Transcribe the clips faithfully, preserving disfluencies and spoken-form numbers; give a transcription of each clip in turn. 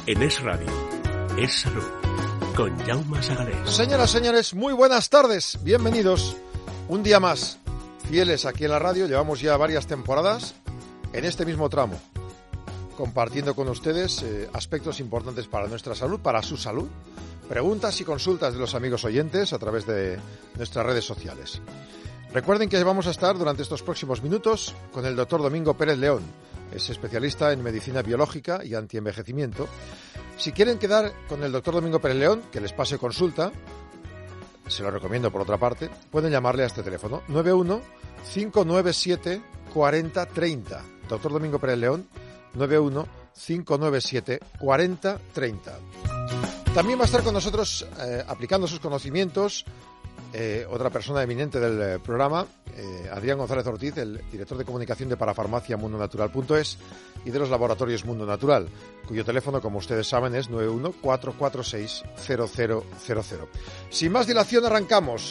En Es Radio, Es Salud, con Jaume Sagalés. Señoras, señores, muy buenas tardes. Bienvenidos un día más. Fieles aquí en la radio, llevamos ya varias temporadas en este mismo tramo, compartiendo con ustedes eh, aspectos importantes para nuestra salud, para su salud, preguntas y consultas de los amigos oyentes a través de nuestras redes sociales. Recuerden que vamos a estar durante estos próximos minutos con el doctor Domingo Pérez León. Es especialista en medicina biológica y antienvejecimiento. Si quieren quedar con el doctor Domingo Pérez León, que les pase consulta, se lo recomiendo por otra parte, pueden llamarle a este teléfono nueve uno cinco nueve siete cuatro cero tres cero. Doctor Domingo Pérez León, nueve uno cinco nueve siete cuatro cero tres cero. También va a estar con nosotros eh, aplicando sus conocimientos eh, otra persona eminente del eh, programa, eh, Adrián González Ortiz, el director de comunicación de Parafarmacia Mundo Natural punto es y de los laboratorios Mundo Natural, cuyo teléfono, como ustedes saben, es nueve uno cuatro cuatro seis cero cero cero cero. Sin más dilación, arrancamos.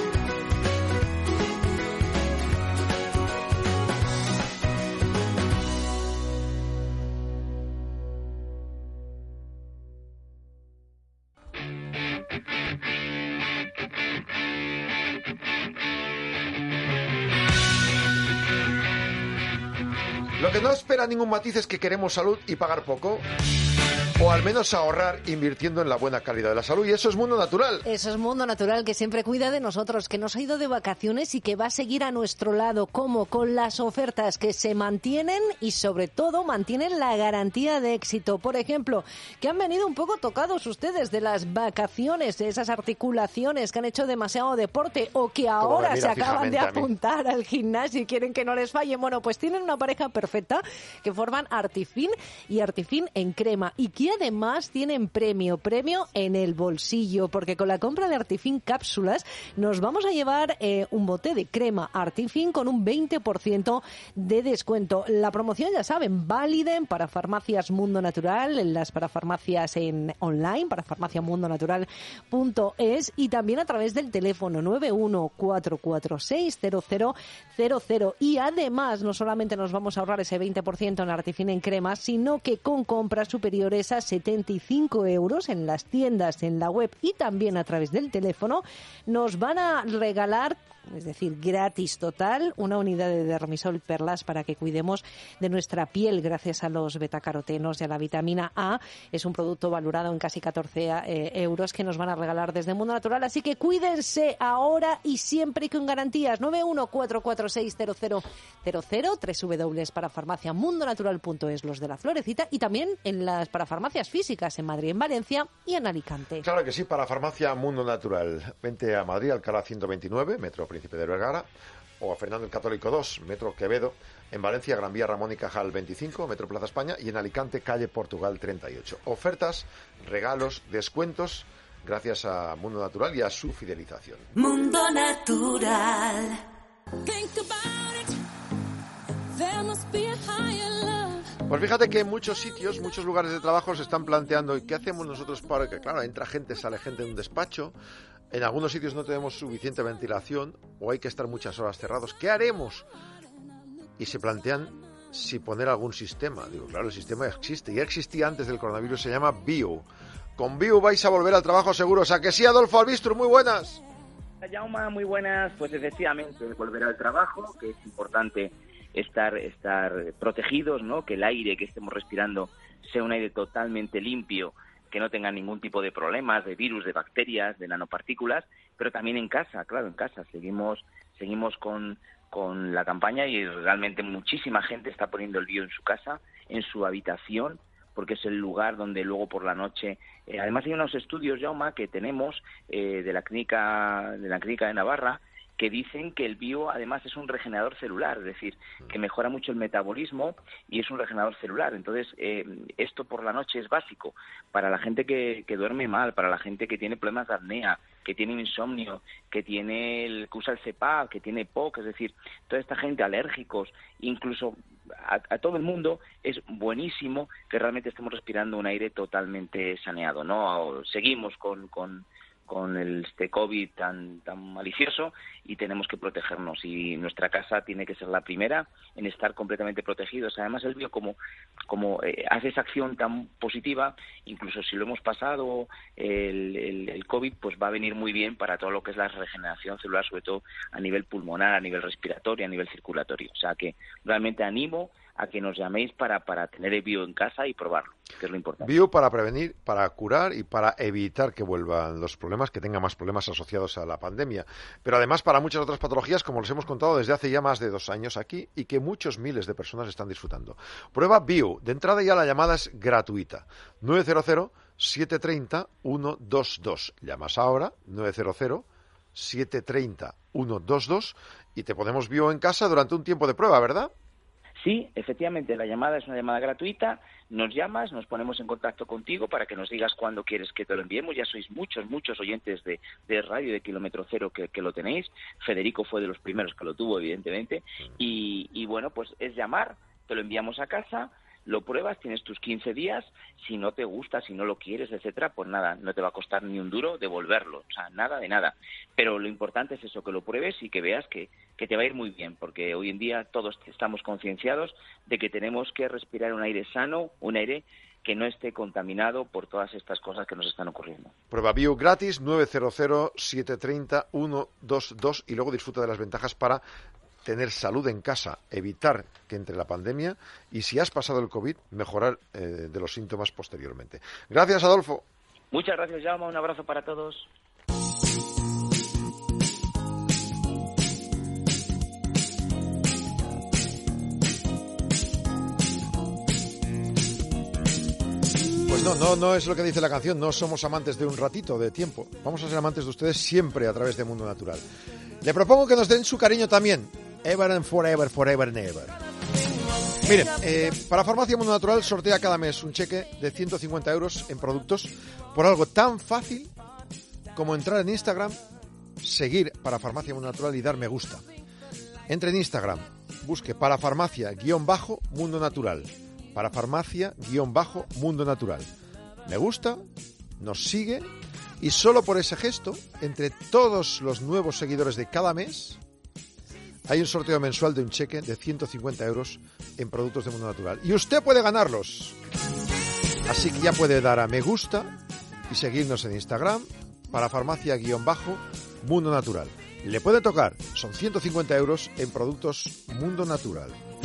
Lo que no espera ningún matiz es que queremos salud y pagar poco, o al menos ahorrar invirtiendo en la buena calidad de la salud, y eso es Mundo Natural. Eso es Mundo Natural, que siempre cuida de nosotros, que nos ha ido de vacaciones y que va a seguir a nuestro lado, como con las ofertas que se mantienen y sobre todo mantienen la garantía de éxito. Por ejemplo, que han venido un poco tocados ustedes de las vacaciones, de esas articulaciones que han hecho demasiado deporte o que ahora se acaban de apuntar al gimnasio y quieren que no les falle. Bueno, pues tienen una pareja perfecta que forman Artifin y Artifin en crema, y que además tienen premio, premio en el bolsillo, porque con la compra de Artifin cápsulas nos vamos a llevar eh, un bote de crema Artifin con un veinte por ciento de descuento. La promoción, ya saben, válida en Parafarmacias Mundo Natural, en las parafarmacias en online, parafarmacia mundo natural punto es, y también a través del teléfono nueve uno cuatro cuatro seis cero cero cero cero. Y además, no solamente nos vamos a ahorrar ese veinte por ciento en Artifin en crema, sino que con compras superiores a setenta y cinco euros en las tiendas, en la web y también a través del teléfono, nos van a regalar, es decir, gratis total, una unidad de Dermisol Perlas para que cuidemos de nuestra piel gracias a los betacarotenos y a la vitamina A. Es un producto valorado en casi catorce eh, euros que nos van a regalar desde Mundo Natural, así que cuídense ahora y siempre y con garantías. Nueve uno cuatro cuatro seis cero cero cero cero, doble u doble u doble u punto parafarmacia mundo natural punto es, los de la Florecita, y también en las parafarmacias físicas en Madrid, en Valencia y en Alicante. Claro que sí, Parafarmacia Mundo Natural. Vente a Madrid, Alcalá ciento veintinueve, Metro Príncipe de Vergara, o a Fernando el Católico dos, Metro Quevedo. En Valencia, Gran Vía Ramón y Cajal veinticinco, Metro Plaza España, y en Alicante, calle Portugal treinta y ocho. Ofertas, regalos, descuentos, gracias a Mundo Natural y a su fidelización. Mundo Natural. Pues fíjate que en muchos sitios, muchos lugares de trabajo se están planteando ¿y qué hacemos nosotros para que, claro, entra gente, sale gente en un despacho? En algunos sitios no tenemos suficiente ventilación o hay que estar muchas horas cerrados. ¿Qué haremos? Y se plantean si poner algún sistema. Digo, claro, el sistema existe. Ya existía antes del coronavirus, se llama Bio. Con Bio vais a volver al trabajo seguro. O sea que sí, Adolfo Albistru, muy buenas. Jaume, muy buenas. Pues efectivamente, volver al trabajo, que es importante estar estar protegidos, ¿no? Que el aire que estemos respirando sea un aire totalmente limpio, que no tenga ningún tipo de problemas, de virus, de bacterias, de nanopartículas, pero también en casa, claro, en casa. Seguimos seguimos con, con la campaña y realmente muchísima gente está poniendo el bio en su casa, en su habitación, porque es el lugar donde luego por la noche... Eh, además hay unos estudios, Jaume, que tenemos eh, de la clínica de la clínica de Navarra, que dicen que el bio además es un regenerador celular, es decir, que mejora mucho el metabolismo y es un regenerador celular. Entonces, eh, esto por la noche es básico para la gente que, que duerme mal, para la gente que tiene problemas de apnea, que tiene insomnio, que tiene el, que usa el CEPAP, que tiene P O C, es decir, toda esta gente, alérgicos, incluso a, a todo el mundo, es buenísimo que realmente estemos respirando un aire totalmente saneado, ¿no? Seguimos con... con con el, este COVID tan tan malicioso y tenemos que protegernos, y nuestra casa tiene que ser la primera en estar completamente protegidos. Además, él vio como, como eh, hace esa acción tan positiva, incluso si lo hemos pasado el, el, el COVID, pues va a venir muy bien para todo lo que es la regeneración celular, sobre todo a nivel pulmonar, a nivel respiratorio, a nivel circulatorio. O sea que realmente animo a que nos llaméis para, para tener el bio en casa y probarlo, que es lo importante. Bio para prevenir, para curar y para evitar que vuelvan los problemas, que tenga más problemas asociados a la pandemia. Pero además para muchas otras patologías, como les hemos contado desde hace ya más de dos años aquí, y que muchos miles de personas están disfrutando. Prueba Bio. De entrada ya la llamada es gratuita. nueve cero cero, siete tres cero, uno dos dos. Llamas ahora, nueve cero cero, siete tres cero, uno dos dos, y te ponemos Bio en casa durante un tiempo de prueba, ¿verdad? Sí, efectivamente, la llamada es una llamada gratuita, nos llamas, nos ponemos en contacto contigo para que nos digas cuándo quieres que te lo enviemos. Ya sois muchos, muchos oyentes de, de radio de Kilómetro Cero que, que lo tenéis. Federico fue de los primeros que lo tuvo, evidentemente, y, y bueno, pues es llamar, te lo enviamos a casa, lo pruebas, tienes tus quince días, si no te gusta, si no lo quieres, etcétera, pues nada, no te va a costar ni un duro devolverlo, o sea, nada de nada. Pero lo importante es eso, que lo pruebes y que veas que, que te va a ir muy bien, porque hoy en día todos estamos concienciados de que tenemos que respirar un aire sano, un aire que no esté contaminado por todas estas cosas que nos están ocurriendo. Prueba Bio gratis, nueve cero cero, siete tres cero, uno dos dos, y luego disfruta de las ventajas para tener salud en casa, evitar que entre la pandemia y, si has pasado el COVID, mejorar eh, de los síntomas posteriormente. Gracias, Adolfo. Muchas gracias, Jaume. Un abrazo para todos. Pues no, no, no es lo que dice la canción. No somos amantes de un ratito de tiempo. Vamos a ser amantes de ustedes siempre a través de Mundo Natural. Le propongo que nos den su cariño también. Ever and forever, forever and ever. Miren, eh, para Farmacia Mundo Natural sortea cada mes un cheque de ciento cincuenta euros en productos por algo tan fácil como entrar en Instagram, seguir para Farmacia Mundo Natural y dar me gusta. Entre en Instagram, busque para Farmacia guión bajo Mundo Natural. Para Farmacia guión bajo Mundo Natural. Me gusta, nos sigue, y solo por ese gesto, entre todos los nuevos seguidores de cada mes, hay un sorteo mensual de un cheque de ciento cincuenta euros en productos de Mundo Natural. Y usted puede ganarlos. Así que ya puede dar a me gusta y seguirnos en Instagram para Farmacia guión bajo Mundo Natural. Le puede tocar, son ciento cincuenta euros en productos Mundo Natural.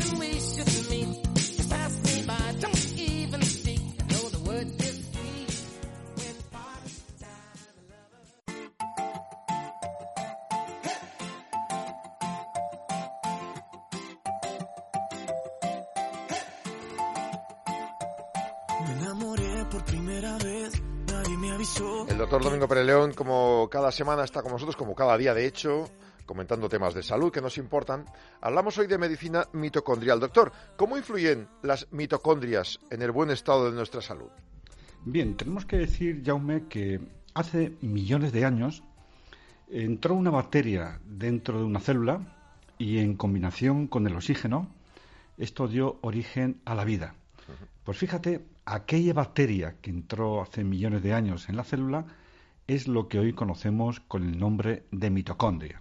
El doctor Domingo Pérez León, como cada semana, está con nosotros, como cada día, de hecho, comentando temas de salud que nos importan. Hablamos hoy de medicina mitocondrial. Doctor, ¿cómo influyen las mitocondrias en el buen estado de nuestra salud? Bien, tenemos que decir, Jaume, que hace millones de años entró una bacteria dentro de una célula y, en combinación con el oxígeno, esto dio origen a la vida. Pues fíjate, aquella bacteria que entró hace millones de años en la célula es lo que hoy conocemos con el nombre de mitocondria.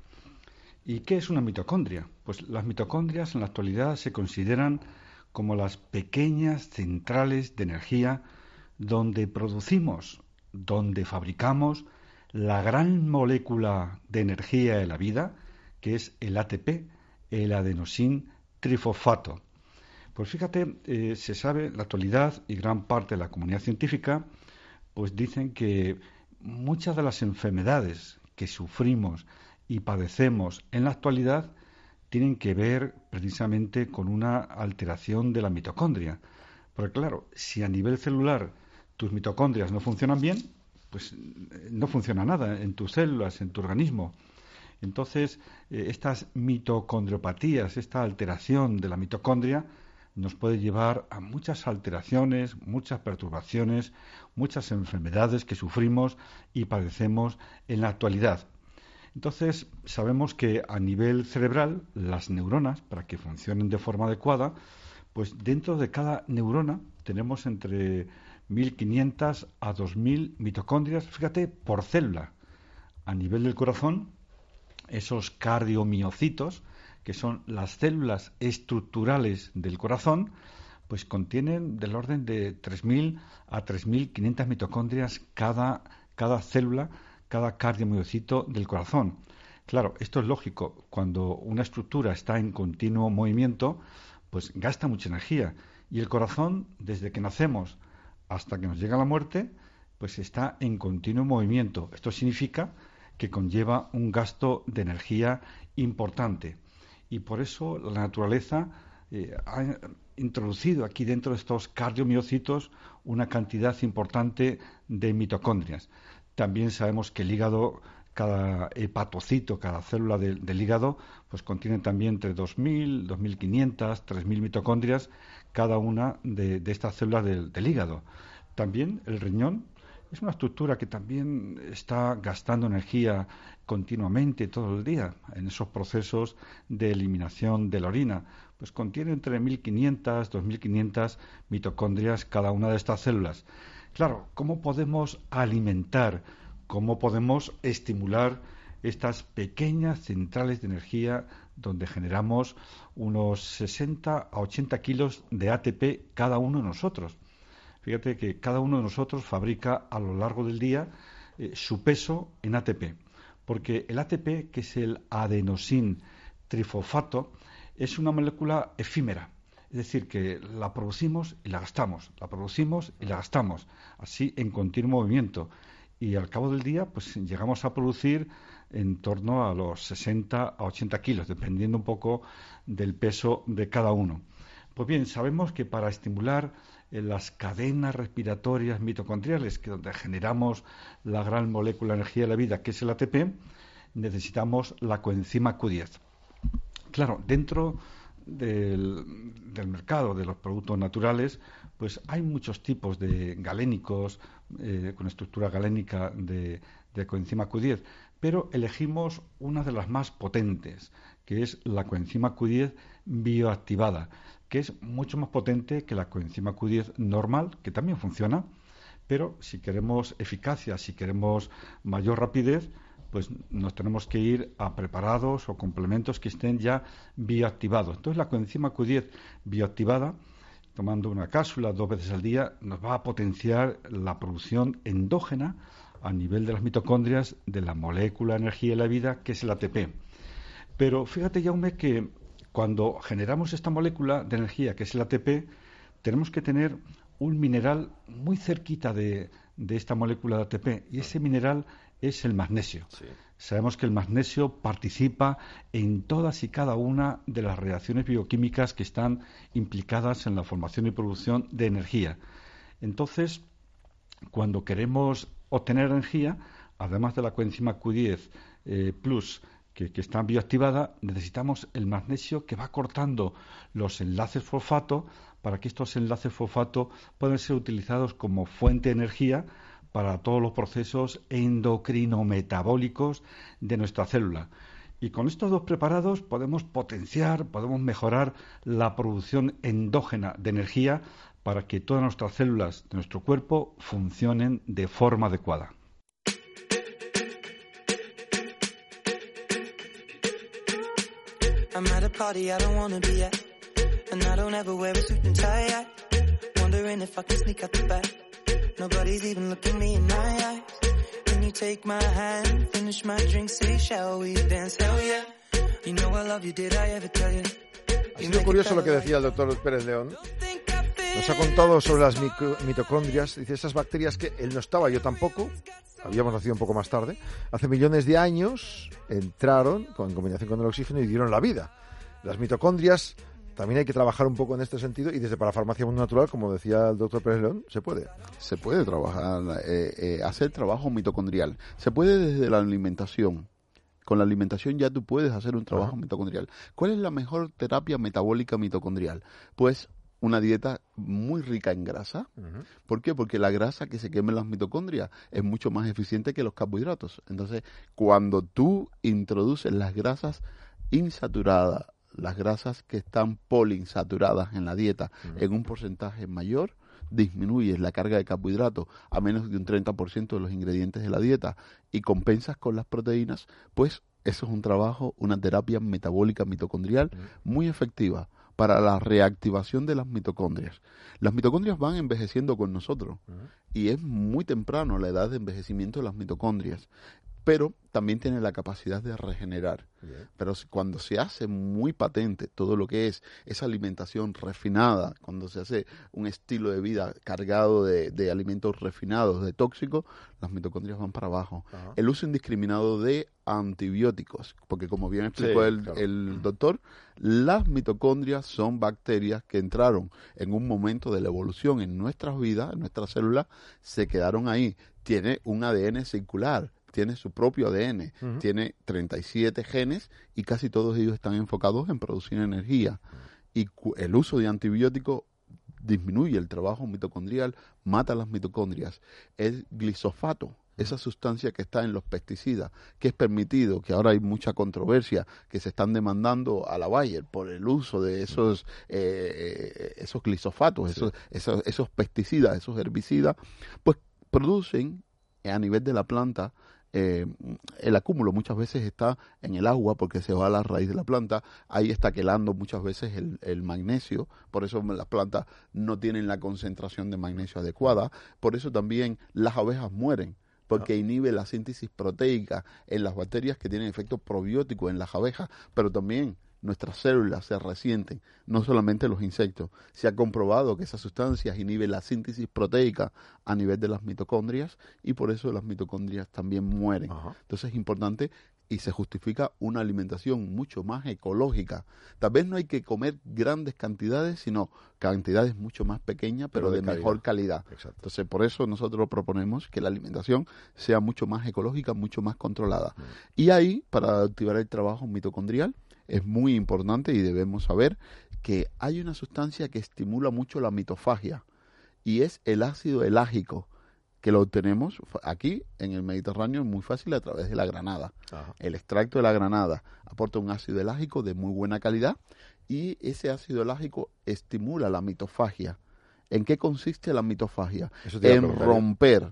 ¿Y qué es una mitocondria? Pues las mitocondrias en la actualidad se consideran como las pequeñas centrales de energía donde producimos, donde fabricamos la gran molécula de energía de la vida, que es el A T P, el adenosín trifosfato. Pues fíjate, eh, se sabe en la actualidad, y gran parte de la comunidad científica pues dicen que muchas de las enfermedades que sufrimos y padecemos en la actualidad tienen que ver precisamente con una alteración de la mitocondria. Porque claro, si a nivel celular tus mitocondrias no funcionan bien, pues no funciona nada en tus células, en tu organismo. Entonces, eh, estas mitocondriopatías, esta alteración de la mitocondria, nos puede llevar a muchas alteraciones, muchas perturbaciones, muchas enfermedades que sufrimos y padecemos en la actualidad. Entonces, sabemos que a nivel cerebral, las neuronas, para que funcionen de forma adecuada, pues dentro de cada neurona tenemos entre mil quinientas a dos mil mitocondrias, fíjate, por célula. a nivel del corazón, esos cardiomiocitos, que son las células estructurales del corazón, pues contienen del orden de tres mil a tres mil quinientas mitocondrias cada, cada célula, cada cardiomiocito del corazón. Claro, esto es lógico. Cuando una estructura está en continuo movimiento, pues gasta mucha energía. Y el corazón, desde que nacemos hasta que nos llega la muerte, pues está en continuo movimiento. Esto significa que conlleva un gasto de energía importante. Y por eso la naturaleza eh, ha introducido aquí dentro de estos cardiomiocitos una cantidad importante de mitocondrias. También sabemos que el hígado, cada hepatocito, cada célula de, del hígado, pues contiene también entre dos mil, dos mil quinientas, tres mil mitocondrias cada una de, de estas células del, del hígado. También el riñón es una estructura que también está gastando energía continuamente todo el día en esos procesos de eliminación de la orina. Pues contiene entre mil quinientas, dos mil quinientas mitocondrias cada una de estas células. Claro, ¿cómo podemos alimentar, cómo podemos estimular estas pequeñas centrales de energía donde generamos unos sesenta a ochenta kilos de A T P cada uno de nosotros? Fíjate que cada uno de nosotros fabrica a lo largo del día eh, su peso en A T P, porque el A T P, que es el adenosin trifosfato, es una molécula efímera, es decir, que la producimos y la gastamos, la producimos y la gastamos, así en continuo movimiento. Y al cabo del día, pues llegamos a producir en torno a los sesenta a ochenta kilos, dependiendo un poco del peso de cada uno. Pues bien, sabemos que para estimular en las cadenas respiratorias mitocondriales, que es donde generamos la gran molécula de energía de la vida, que es el A T P, necesitamos la coenzima Q diez. Claro, dentro del, del mercado de los productos naturales, pues hay muchos tipos de galénicos, eh, con estructura galénica de, de coenzima Q diez, pero elegimos una de las más potentes, que es la coenzima Q diez bioactivada, que es mucho más potente que la coenzima Q diez normal, que también funciona, pero si queremos eficacia, si queremos mayor rapidez, pues nos tenemos que ir a preparados o complementos que estén ya bioactivados. Entonces la coenzima Q diez bioactivada, tomando una cápsula dos veces al día, nos va a potenciar la producción endógena a nivel de las mitocondrias de la molécula de energía de la vida, que es el A T P. Pero fíjate, Jaume, que cuando generamos esta molécula de energía, que es el A T P, tenemos que tener un mineral muy cerquita de, de esta molécula de A T P, y ese mineral es el magnesio. Sí. Sabemos que el magnesio participa en todas y cada una de las reacciones bioquímicas que están implicadas en la formación y producción de energía. Entonces, cuando queremos obtener energía, además de la coenzima Q diez eh, plus, que, que está bioactivada, necesitamos el magnesio que va cortando los enlaces fosfato para que estos enlaces fosfato puedan ser utilizados como fuente de energía para todos los procesos endocrinometabólicos de nuestra célula. Y con estos dos preparados podemos potenciar, podemos mejorar la producción endógena de energía para que todas nuestras células de nuestro cuerpo funcionen de forma adecuada. I'm at a party I don't wanna be at, and I don't ever wear a suit and tie at. Wondering if I can sneak out the back. Nobody's even looking me in my eyes. Can you take my hand, finish my drink, say shall we dance? Hell yeah. You know I love you, did I ever tell you? Ha sido curioso lo que decía el doctor Pérez León. Nos ha contado sobre las micro, mitocondrias. Dice, esas bacterias que él no estaba, yo tampoco. Habíamos nacido un poco más tarde. Hace millones de años entraron en combinación con el oxígeno y dieron la vida. Las mitocondrias, también hay que trabajar un poco en este sentido, y desde para farmacia mundo natural, como decía el doctor Pérez León, se puede. Se puede trabajar, eh, eh, hacer trabajo mitocondrial. Se puede desde la alimentación. Con la alimentación ya tú puedes hacer un trabajo Ajá. mitocondrial. ¿Cuál es la mejor terapia metabólica mitocondrial? Pues una dieta muy rica en grasa. Uh-huh. ¿Por qué? Porque la grasa que se quema en las mitocondrias es mucho más eficiente que los carbohidratos. Entonces, cuando tú introduces las grasas insaturadas, las grasas que están poliinsaturadas en la dieta, uh-huh. en un porcentaje mayor, disminuyes la carga de carbohidratos a menos de un treinta por ciento de los ingredientes de la dieta y compensas con las proteínas, pues eso es un trabajo, una terapia metabólica mitocondrial muy efectiva para la reactivación de las mitocondrias. Las mitocondrias van envejeciendo con nosotros y es muy temprano la edad de envejecimiento de las mitocondrias, pero también tiene la capacidad de regenerar. Bien. Pero cuando se hace muy patente todo lo que es esa alimentación refinada, cuando se hace un estilo de vida cargado de, de alimentos refinados, de tóxicos, las mitocondrias van para abajo. Ajá. El uso indiscriminado de antibióticos, porque como bien explicó sí, el, claro. el doctor, las mitocondrias son bacterias que entraron en un momento de la evolución en nuestras vidas, en nuestras células, se quedaron ahí. Tiene un A D N circular, tiene su propio A D N, uh-huh. tiene treinta y siete genes y casi todos ellos están enfocados en producir energía. Y cu- el uso de antibióticos disminuye el trabajo mitocondrial, mata las mitocondrias. El glisofato, esa sustancia que está en los pesticidas, que es permitido, que ahora hay mucha controversia, que se están demandando a la Bayer por el uso de esos eh, esos glisofatos, sí. esos, esos, esos pesticidas, esos herbicidas, pues producen a nivel de la planta. Eh, el acúmulo muchas veces está en el agua porque se va a la raíz de la planta, ahí está quelando muchas veces el, el magnesio, por eso las plantas no tienen la concentración de magnesio adecuada, por eso también las abejas mueren, porque inhibe la síntesis proteica en las bacterias que tienen efecto probiótico en las abejas, pero también nuestras células se resienten, no solamente los insectos. Se ha comprobado que esas sustancias inhiben la síntesis proteica a nivel de las mitocondrias y por eso las mitocondrias también mueren. Ajá. Entonces es importante y se justifica una alimentación mucho más ecológica. Tal vez no hay que comer grandes cantidades, sino cantidades mucho más pequeñas, pero, pero de, de calidad. mejor calidad. Exacto. Entonces por eso nosotros proponemos que la alimentación sea mucho más ecológica, mucho más controlada. Mm. Y ahí, para activar el trabajo mitocondrial, es muy importante y debemos saber que hay una sustancia que estimula mucho la mitofagia y es el ácido elágico, que lo obtenemos aquí en el Mediterráneo muy fácil a través de la granada. Ajá. El extracto de la granada aporta un ácido elágico de muy buena calidad y ese ácido elágico estimula la mitofagia. ¿En qué consiste la mitofagia? En romper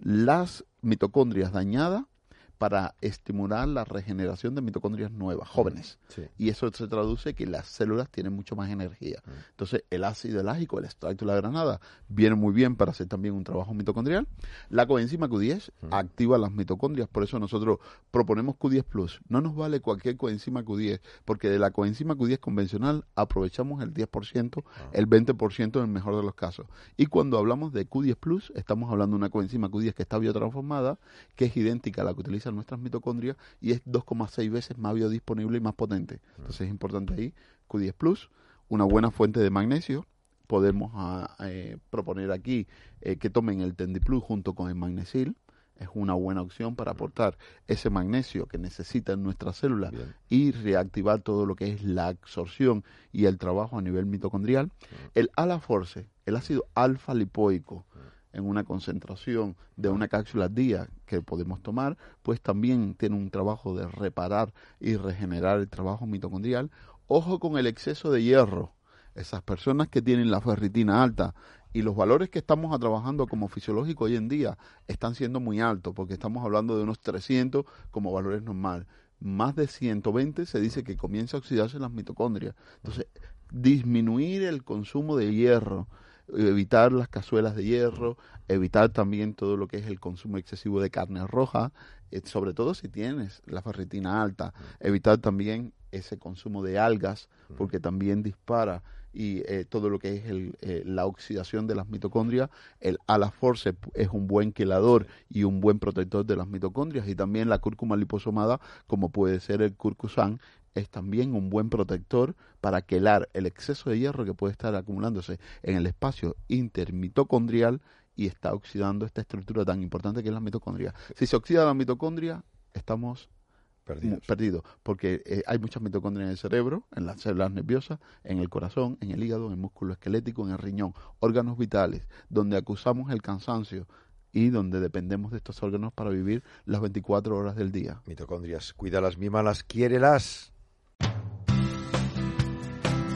las mitocondrias dañadas para estimular la regeneración de mitocondrias nuevas, jóvenes. Sí. Y eso se traduce que las células tienen mucho más energía. Mm. Entonces, el ácido elágico, el extracto de la granada, viene muy bien para hacer también un trabajo mitocondrial. La coenzima Q diez mm. activa las mitocondrias, por eso nosotros proponemos Q diez plus. No nos vale cualquier coenzima Q diez, porque de la coenzima Q diez convencional aprovechamos el diez por ciento, ah. el veinte por ciento en el mejor de los casos. Y cuando hablamos de Q diez plus, estamos hablando de una coenzima Q diez que está biotransformada, que es idéntica a la que utiliza nuestras mitocondrias y es dos coma seis veces más biodisponible y más potente. Entonces es importante ahí Q diez plus, una buena fuente de magnesio. Podemos a, a, eh, proponer aquí eh, que tomen el Tendiplus junto con el Magnesil. Es una buena opción para aportar ese magnesio que necesitan nuestras células Bien. y reactivar todo lo que es la absorción y el trabajo a nivel mitocondrial. Bien. El Alaforce, el ácido alfa lipoico, en una concentración de una cápsula al día que podemos tomar, pues también tiene un trabajo de reparar y regenerar el trabajo mitocondrial. Ojo con el exceso de hierro. Esas personas que tienen la ferritina alta y los valores que estamos trabajando como fisiológico hoy en día están siendo muy altos, porque estamos hablando de unos trescientos como valores normales. Más de ciento veinte se dice que comienza a oxidarse las mitocondrias. Entonces, disminuir el consumo de hierro, evitar las cazuelas de hierro, evitar también todo lo que es el consumo excesivo de carne roja, eh, sobre todo si tienes la ferritina alta, evitar también ese consumo de algas, porque también dispara y eh, todo lo que es el, eh, la oxidación de las mitocondrias. El Alaforce es un buen quelador y un buen protector de las mitocondrias, y también la cúrcuma liposomada, como puede ser el curcusan, es también un buen protector para quelar el exceso de hierro que puede estar acumulándose en el espacio intermitocondrial y está oxidando esta estructura tan importante que es la mitocondria. Si se oxida la mitocondria, estamos perdidos, perdidos porque eh, hay muchas mitocondrias en el cerebro, en las células nerviosas, en el corazón, en el hígado, en el músculo esquelético, en el riñón, órganos vitales, donde acusamos el cansancio y donde dependemos de estos órganos para vivir las veinticuatro horas del día. Mitocondrias, cuídalas, mímalas, quiérelas.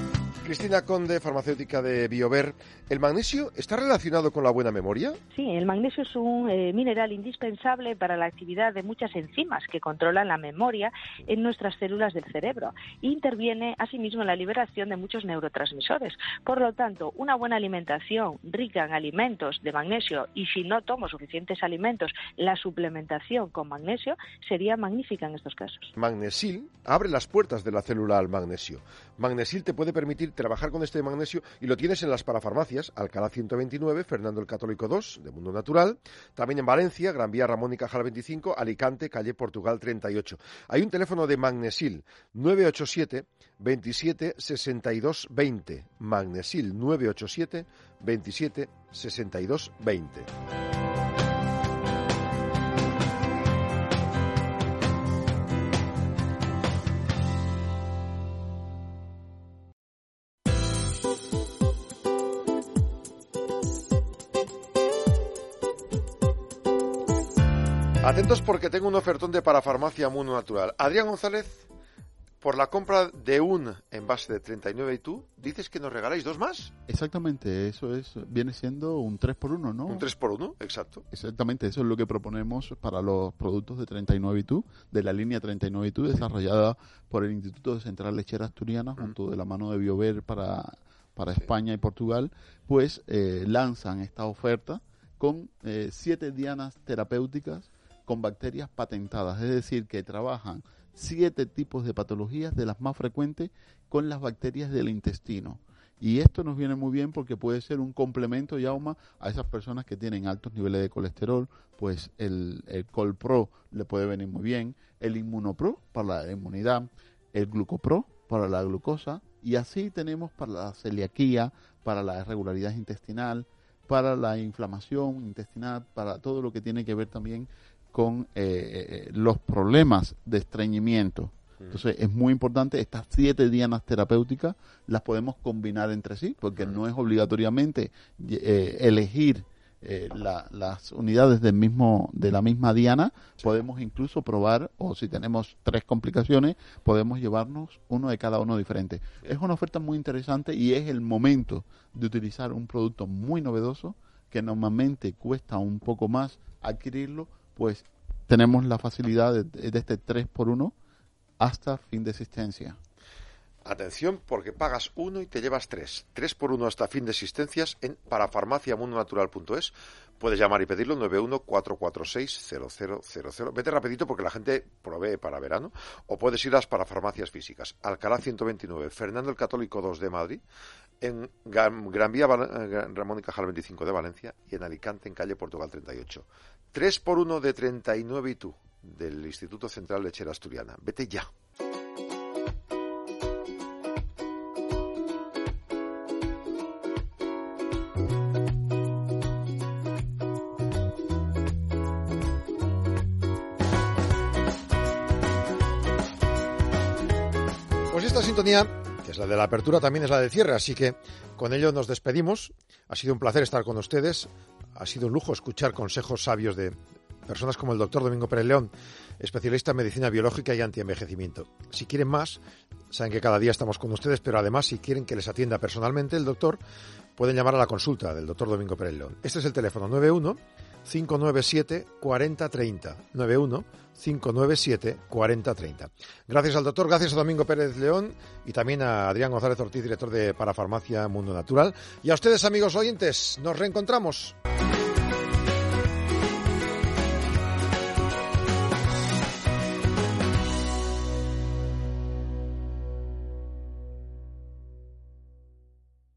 Cristina Conde, farmacéutica de Biover. ¿El magnesio está relacionado con la buena memoria? Sí, el magnesio es un eh, mineral indispensable para la actividad de muchas enzimas que controlan la memoria en nuestras células del cerebro. Interviene asimismo en la liberación de muchos neurotransmisores. Por lo tanto, una buena alimentación rica en alimentos de magnesio, y si no tomo suficientes alimentos, la suplementación con magnesio sería magnífica en estos casos. Magnesil abre las puertas de la célula al magnesio. Magnesil te puede permitir trabajar con este magnesio y lo tienes en las parafarmacias, Alcalá ciento veintinueve, Fernando el Católico dos, de Mundo Natural, también en Valencia, Gran Vía Ramón y Cajal veinticinco, Alicante, calle Portugal treinta y ocho. Hay un teléfono de Magnesil, nueve ocho siete, veintisiete, sesenta y dos, veinte. Magnesil, nueve ocho siete, veintisiete, sesenta y dos, veinte. Atentos porque tengo un ofertón de Parafarmacia Mundo Natural. Adrián González, por la compra de un envase de treinta y nueve y tú, dices que nos regaláis dos más. Exactamente, eso es viene siendo un tres por uno, ¿no? Un tres por uno, exacto. Exactamente, eso es lo que proponemos para los productos de treinta y nueve y tú, de la línea treinta y nueve y tú, desarrollada por el Instituto de Central Lechera Asturiana, mm. junto de la mano de Biover para, para sí. España y Portugal, pues eh, lanzan esta oferta con eh, siete dianas terapéuticas con bacterias patentadas, es decir, que trabajan siete tipos de patologías de las más frecuentes con las bacterias del intestino. Y esto nos viene muy bien porque puede ser un complemento, Yauma, a esas personas que tienen altos niveles de colesterol, pues el, el Colpro le puede venir muy bien, el Inmunopro para la inmunidad, el Glucopro para la glucosa, y así tenemos para la celiaquía, para la irregularidad intestinal, para la inflamación intestinal, para todo lo que tiene que ver también con eh, los problemas de estreñimiento. Entonces es muy importante, estas siete dianas terapéuticas las podemos combinar entre sí, porque no es obligatoriamente eh, elegir eh, la, las unidades del mismo de la misma diana. Sí. Podemos incluso probar, o si tenemos tres complicaciones, podemos llevarnos uno de cada uno diferente. Es una oferta muy interesante y es el momento de utilizar un producto muy novedoso que normalmente cuesta un poco más adquirirlo, pues tenemos la facilidad de, de este tres por uno hasta fin de existencia. Atención, porque pagas uno y te llevas tres. tres por uno hasta fin de existencias en parafarmacia mundo natural punto es. Puedes llamar y pedirlo nueve uno cuatro cuatro seis cero cero cero cero. Vete rapidito porque la gente provee para verano. O puedes ir a las parafarmacias físicas. Alcalá ciento veintinueve, Fernando el Católico dos de Madrid, en Gran, Gran Vía Ramón y Cajal veinticinco de Valencia y en Alicante, en calle Portugal treinta y ocho. tres por uno de treinta y nueve y tú, del Instituto Central Lechera Asturiana. Vete ya. Pues esta sintonía, que es la de la apertura, también es la del cierre, así que con ello nos despedimos. Ha sido un placer estar con ustedes, ha sido un lujo escuchar consejos sabios de personas como el doctor Domingo Pérez León, especialista en medicina biológica y antienvejecimiento. Si quieren más, saben que cada día estamos con ustedes, pero además si quieren que les atienda personalmente el doctor, pueden llamar a la consulta del doctor Domingo Pérez León. Este es el teléfono nueve uno cinco nueve siete cuatro cero tres cero, nueve uno cinco nueve siete cuatro cero tres cero. Gracias al doctor, gracias a Domingo Pérez León y también a Adrián González Ortiz, director de Parafarmacia Mundo Natural. Y a ustedes, amigos oyentes, nos reencontramos.